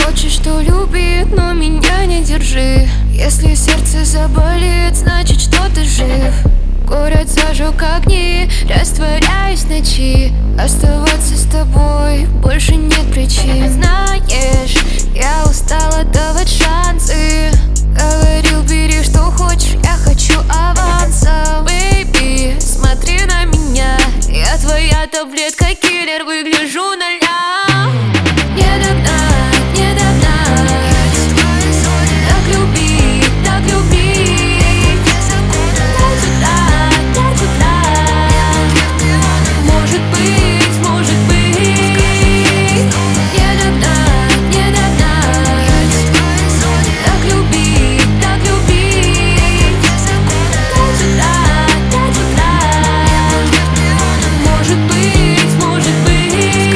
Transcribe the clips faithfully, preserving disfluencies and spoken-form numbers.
Хочешь, что люби, но меня не держи. Если сердце заболит, значит, что ты жив. Город зажег огни, растворяюсь в ночи. Оставаться с тобой больше нет причин. Знаешь, я устала давать шансы. Говорил, бери, что хочешь, я хочу аванса. Бэйби, смотри на меня, я твоя таблетка, киллер, выгляжу на ля. Не догнать, не догнать. Так люби, так люби. Дай туда, дай туда. Может быть, может быть. Не догнать, не догнать. Так люби, так люби. Дай туда, дай туда. Может быть, может быть.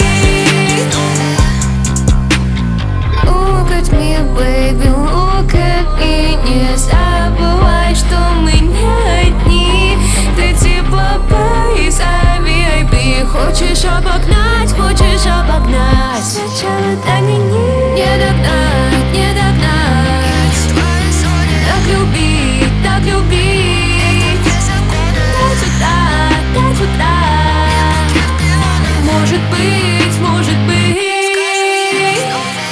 Look at me, baby, look at me. Не забывай, что мы не одни. Ты типа Пейс, а ви ай пи. Хочешь обогнать, хочешь обогнать. Сначала догони. Не догнать, не догнать. Так люби, так люби. Дай туда, дай туда. Может быть, может быть.